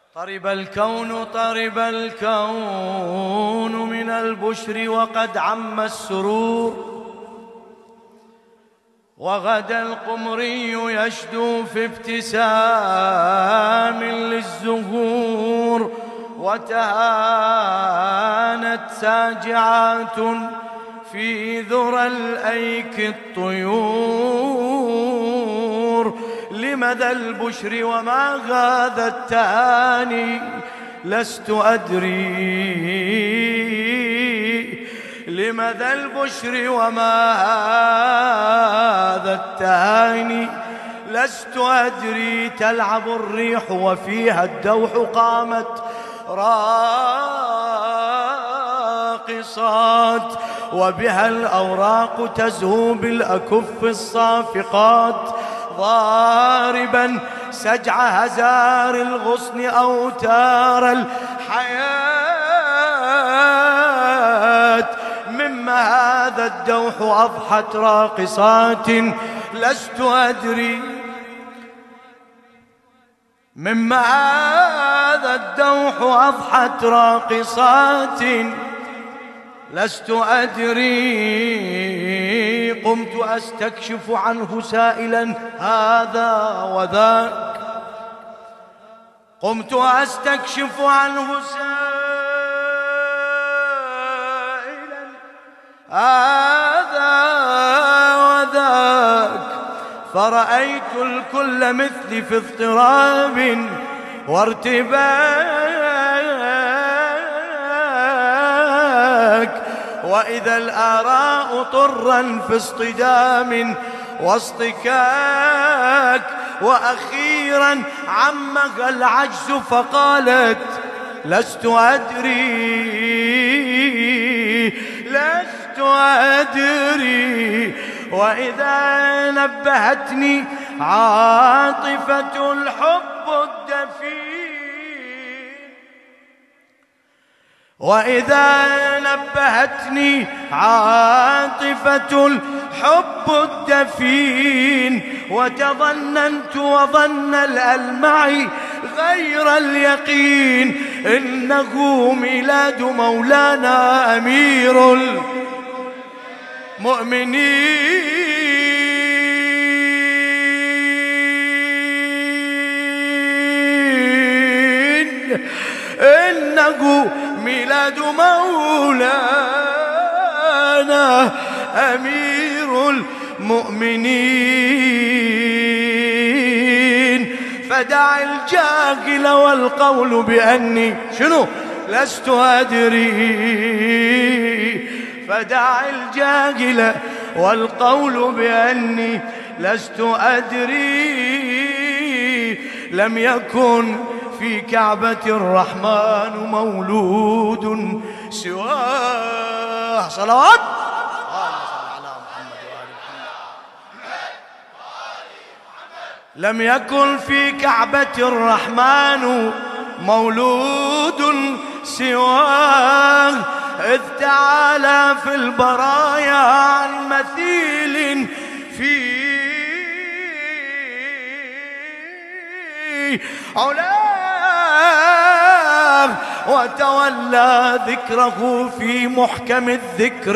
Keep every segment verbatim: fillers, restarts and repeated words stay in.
طرب الكون طرب الكون من البشر وقد عم السرور، وغدا القمري يشدو في ابتسام للزهور، وتهانت ساجعات في ذرى الأيك الطيور. لماذا البشر وما هذا التهاني لست أدري، لماذا البشر وما هذا التهاني لست أدري. تلعب الريح وفيها الدوح قامت راقصات، وبها الأوراق تزهو بالأكف الصافقات، ضاربا سجع هزار الغصن أوتار الحياة. مما هذا الدوح أضحت راقصات لست أدري، مما هذا الدوح أضحت راقصات لست أدري. قمت أستكشف عنه سائلا هذا وذاك، قمت أستكشف عنه سائلا هذا وذاك، فرأيت الكل مثلي في اضطراب وارتباك، وإذا الآراء طرا في اصطدام واصطكاك. وأخيرا عمها العجز فقالت لست أدري، لست أدري. وإذا نبهتني عاطفة الحب الدفين، وإذا نبهتني عاطفة الحب الدفين، وتظننت وظن الألمع غير اليقين، إنه ميلاد مولانا أمير المؤمنين، إنه ميلاد مولانا أمير المؤمنين. فدع الجاهل والقول بأني شنو لست أدري، فدع الجاهل والقول بأني لست أدري. لم يكن في كعبة الرحمن مولود سواه. صلوات لم يكن في كعبة الرحمن مولود سواه، إذ تعالى في البرايا عن مثيل في علاه، وتولى ذكره في محكم الذكر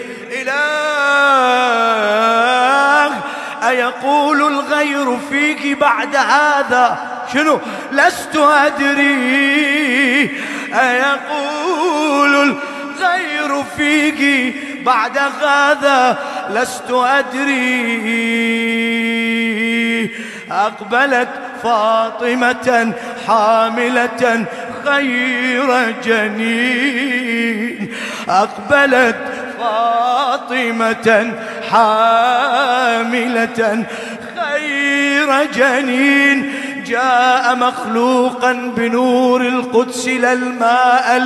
الإله. أيقول الغير فيك بعد هذا شنو لست أدري، أيقول الغير فيك بعد هذا لست أدري. أقبلت فاطمة حاملة خير جنين، أقبلت فاطمة حاملة خير جنين، جاء مخلوقا بنور القدس للماء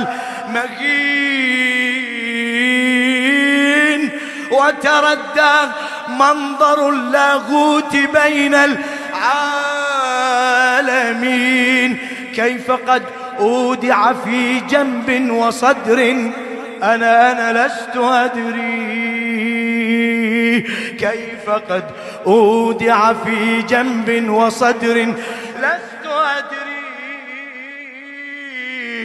المهين، وتردى منظر اللاهوت بين العالمين. كيف قد أودع في جنب وصدر أنا أنا لست أدري، كيف قد أودع في جنب وصدر لست أدري.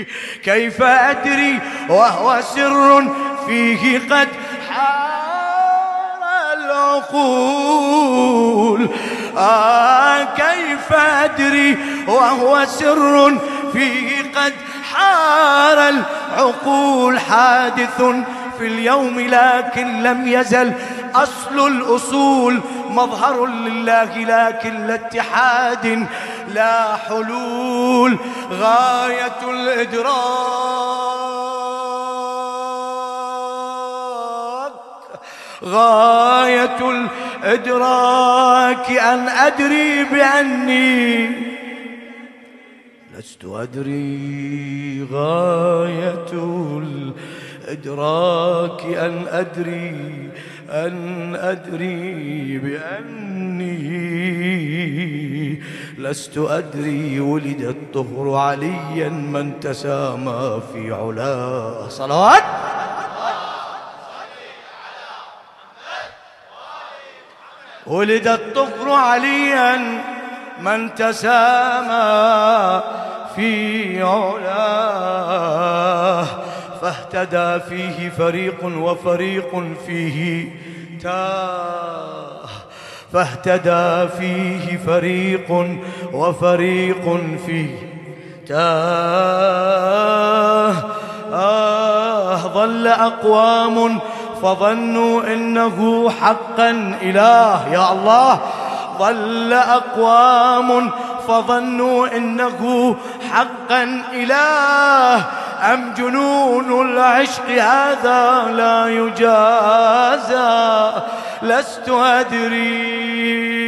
كيف أدري وهو سر فيه قد حار العقول. آه كيف أدري وهو سر فيه قد حار العقول. حادث في اليوم لكن لم يزل أصل الأصول. مظهر لله لكن لا اتحاد لا حلول. غاية الإدراك غاية الإدراك أن أدري بأني لست أدري. غاية الإدراك أن أدري أن أدري بأني لست أدري. ولد الطهر عليا من تسامى في علاه. صلوات. ولد الطهر عليا من تسامى في علاه. فاهتدى فيه فريق وفريق فيه تاه. فاهتدى فيه فريق وفريق فيه تاه. آه ظل أقوام فظنوا إنه حقا إله. يا الله. ظل أقوام فظنوا إنه حقا إله. أم جنون العشق هذا لا يجازى. لست أدري